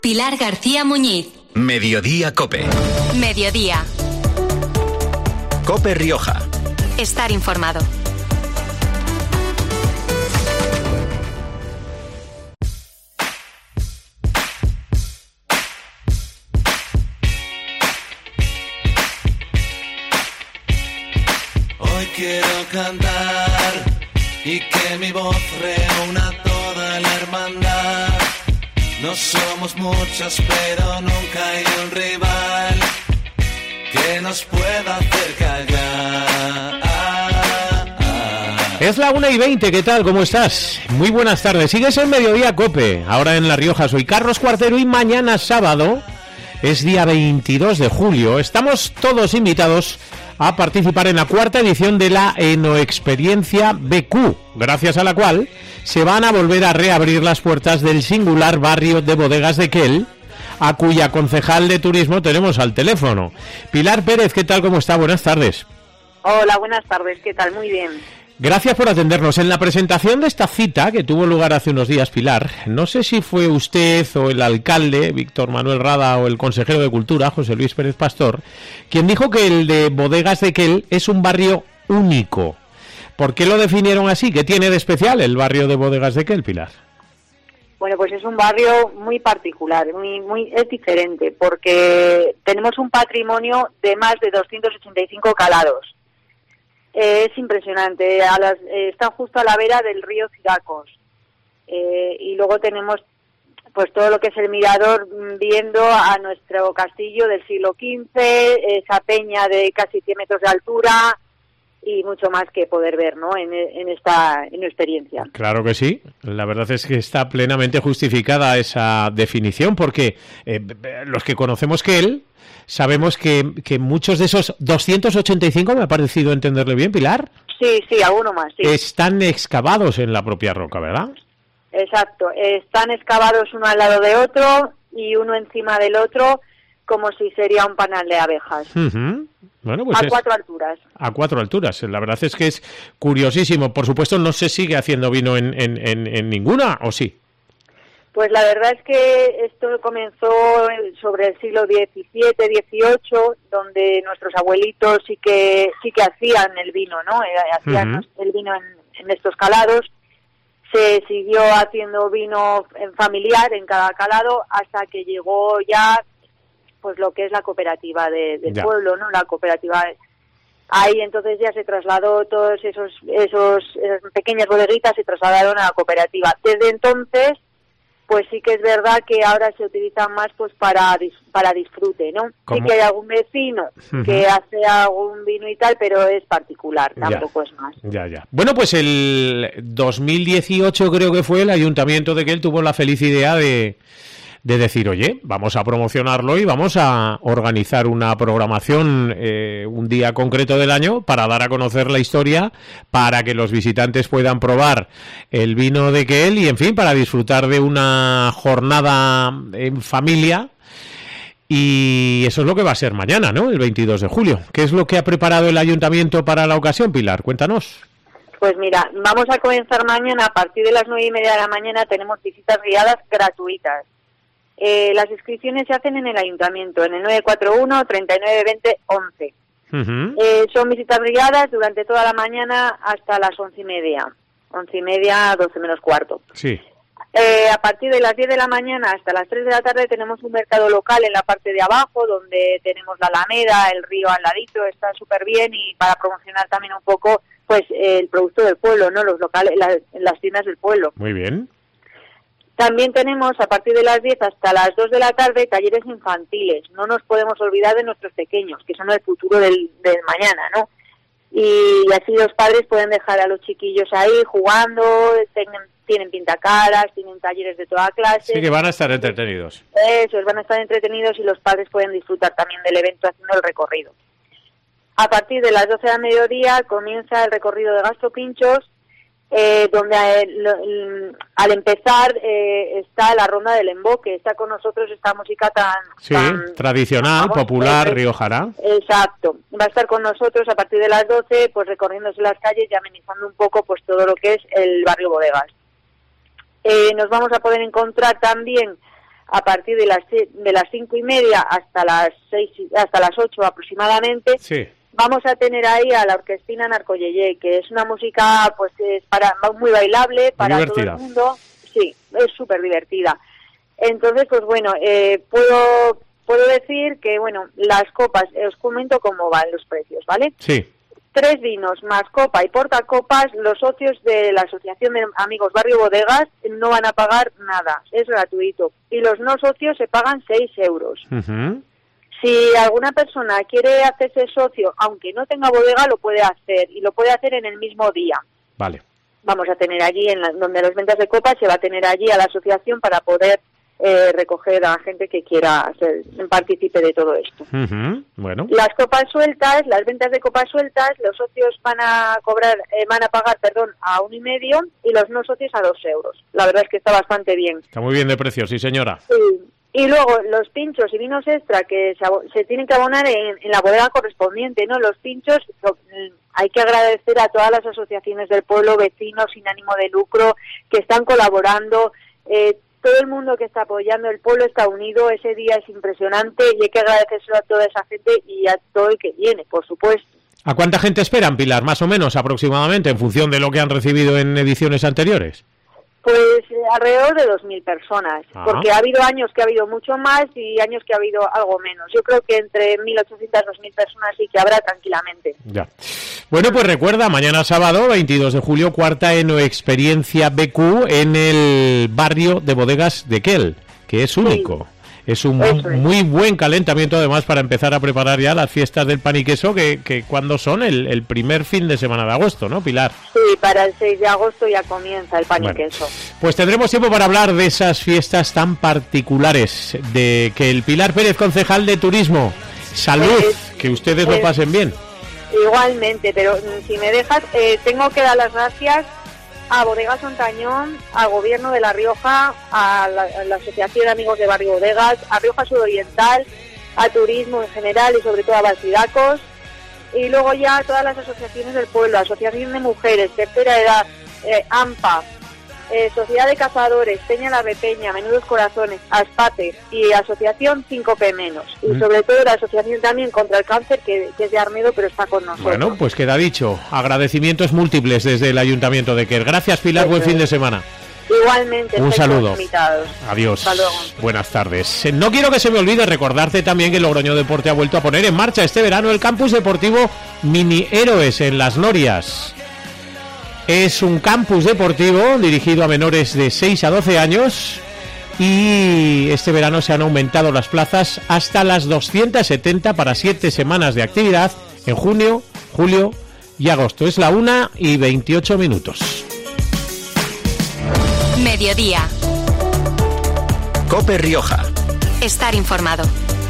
Pilar García Muñiz. Mediodía COPE. Mediodía. COPE Rioja. Estar informado. Hoy quiero cantar y que mi voz reúna toda la hermandad. No somos muchos, pero nunca hay un rival que nos pueda hacer callar. Es la 1:20, ¿qué tal? ¿Cómo estás? Muy buenas tardes. Sigues en Mediodía COPE, ahora en La Rioja. Soy Carlos Cuartero y mañana sábado es día 22 de julio. Estamos todos invitados a participar en la cuarta edición de la Enoexperiencia BQ, gracias a la cual se van a volver a reabrir las puertas del singular barrio de Bodegas de Quel, a cuya concejal de turismo tenemos al teléfono. Pilar Pérez, ¿qué tal? ¿Cómo está? Buenas tardes. Hola, buenas tardes, ¿qué tal? Muy bien. Gracias por atendernos. En la presentación de esta cita, que tuvo lugar hace unos días, Pilar, no sé si fue usted o el alcalde, Víctor Manuel Rada, o el consejero de Cultura, José Luis Pérez Pastor, quien dijo que el de Bodegas de Quel es un barrio único. ¿Por qué lo definieron así? ¿Qué tiene de especial el barrio de Bodegas de Quel, Pilar? Bueno, pues es un barrio muy particular, es diferente, porque tenemos un patrimonio de más de 285 calados. Es impresionante, están justo a la vera del río Ciracos. Y luego tenemos pues todo lo que es el mirador viendo a nuestro castillo del siglo XV, esa peña de casi 100 metros de altura y mucho más que poder ver, ¿no? en esta experiencia. Claro que sí, la verdad es que está plenamente justificada esa definición, porque los que conocemos Quel sabemos que muchos de esos 285, me ha parecido entenderle bien, Pilar. Sí, alguno más, sí. Están excavados en la propia roca, ¿verdad? Exacto, están excavados uno al lado de otro y uno encima del otro, como si sería un panal de abejas. Uh-huh. Bueno, pues a 4 alturas. A 4 alturas. La verdad es que es curiosísimo. Por supuesto, no se sigue haciendo vino en ninguna, ¿o sí? Pues la verdad es que esto comenzó sobre el siglo XVII, XVIII, donde nuestros abuelitos sí que hacían el vino, ¿no? Hacían el vino en estos calados. Se siguió haciendo vino en familiar en cada calado hasta que llegó ya pues lo que es la cooperativa del pueblo, ¿no? La cooperativa. Ahí entonces ya se trasladó todos esas pequeñas bodeguitas, se trasladaron a la cooperativa. Desde entonces, pues sí que es verdad que ahora se utilizan más pues para disfrute, ¿no? ¿Cómo? Sí que hay algún vecino que hace algún vino y tal, pero es particular, tampoco es más. Ya. Bueno, pues el 2018 creo que fue, el Ayuntamiento de Quel tuvo la feliz idea de decir, oye, vamos a promocionarlo y vamos a organizar una programación un día concreto del año para dar a conocer la historia, para que los visitantes puedan probar el vino de Quel y, en fin, para disfrutar de una jornada en familia. Y eso es lo que va a ser mañana, ¿no? El 22 de julio. ¿Qué es lo que ha preparado el Ayuntamiento para la ocasión, Pilar? Cuéntanos. Pues mira, vamos a comenzar mañana a partir de las 9:30 de la mañana. Tenemos visitas guiadas gratuitas. Las inscripciones se hacen en el ayuntamiento, en el 941 39 20 11. Son visitas guiadas durante toda la mañana hasta las 11:30. 11:30, 12 menos cuarto. Sí. A partir de las 10 de la mañana hasta las 3 de la tarde tenemos un mercado local en la parte de abajo, donde tenemos la Alameda, el río al ladito, está súper bien, y para promocionar también un poco pues el producto del pueblo, ¿no? Los locales, las tiendas del pueblo. Muy bien. También tenemos, a partir de las 10 hasta las 2 de la tarde, talleres infantiles. No nos podemos olvidar de nuestros pequeños, que son el futuro del mañana, ¿no? Y así los padres pueden dejar a los chiquillos ahí jugando, tienen pintacaras, tienen talleres de toda clase. Sí, que van a estar entretenidos. Eso, van a estar entretenidos y los padres pueden disfrutar también del evento haciendo el recorrido. A partir de las 12 del mediodía comienza el recorrido de gastropinchos, donde al empezar está la ronda del emboque. Está con nosotros esta música tan tradicional, popular, riojana. Exacto. Va a estar con nosotros a partir de las 12, pues recorriéndose las calles y amenizando un poco pues todo lo que es el barrio Bodegas. Nos vamos a poder encontrar también a partir de las 5:30 hasta las 8 aproximadamente. Sí. Vamos a tener ahí a la Orquestina Narcoyeye, que es una música pues es muy bailable para todo el mundo. Sí, es súper divertida. Entonces, pues bueno, puedo decir que, bueno, las copas, os comento cómo van los precios, ¿vale? Sí. 3 vinos más copa y portacopas, los socios de la Asociación de Amigos Barrio Bodegas no van a pagar nada, es gratuito. Y los no socios se pagan 6 euros. Uh-huh. Si alguna persona quiere hacerse socio, aunque no tenga bodega, lo puede hacer, y lo puede hacer en el mismo día. Vale. Vamos a tener allí, donde las ventas de copas, se va a tener allí a la asociación para poder recoger a gente que quiera ser partícipe de todo esto. Uh-huh. Bueno. Las copas sueltas, las ventas de copas sueltas, los socios van a pagar a 1,5 y los no socios a 2 euros. La verdad es que está bastante bien. Está muy bien de precio, sí señora. Sí. Y luego los pinchos y vinos extra que se tienen que abonar en la bodega correspondiente, ¿no? Los pinchos, hay que agradecer a todas las asociaciones del pueblo, vecinos sin ánimo de lucro, que están colaborando, todo el mundo que está apoyando, el pueblo está unido, ese día es impresionante y hay que agradecérselo a toda esa gente y a todo el que viene, por supuesto. ¿A cuánta gente esperan, Pilar, más o menos, aproximadamente, en función de lo que han recibido en ediciones anteriores? Pues alrededor de 2.000 personas, porque ha habido años que ha habido mucho más y años que ha habido algo menos. Yo creo que entre 1.800 y 2.000 personas sí que habrá tranquilamente. Ya. Bueno, pues recuerda, mañana sábado, 22 de julio, cuarta Enoexperiencia BQ en el barrio de Bodegas de Quel, que es único. Sí. Es un muy buen calentamiento, además, para empezar a preparar ya las fiestas del pan y queso, que cuando son el primer fin de semana de agosto, ¿no, Pilar? Sí, para el 6 de agosto ya comienza el pan y queso. Pues tendremos tiempo para hablar de esas fiestas tan particulares, de que el Pilar Pérez, concejal de Turismo. Salud, que ustedes lo pasen bien. Igualmente, pero si me dejas, tengo que dar las gracias a Bodegas Ontañón, al Gobierno de La Rioja, a la Asociación de Amigos de Barrio Bodegas, a Rioja Sudoriental, a Turismo en general y sobre todo a Balsidacos, y luego ya a todas las asociaciones del pueblo, Asociación de Mujeres, Tercera Edad, AMPA, Sociedad de Cazadores, Peña la Repeña, Menudos Corazones, Aspate y Asociación 5P menos. Y sobre todo la asociación también contra el cáncer, que es de Armedo, pero está con nosotros. Bueno, pues queda dicho. Agradecimientos múltiples desde el Ayuntamiento de Quel. Gracias, Pilar. Buen fin de semana. Igualmente. Un saludo. Invitados. Adiós. Hasta luego. Buenas tardes. No quiero que se me olvide recordarte también que Logroño Deporte ha vuelto a poner en marcha este verano el campus deportivo Mini Héroes en Las Norias. Es un campus deportivo dirigido a menores de 6 a 12 años y este verano se han aumentado las plazas hasta las 270 para 7 semanas de actividad en junio, julio y agosto. Es la 1:28. Mediodía. COPE Rioja. Estar informado.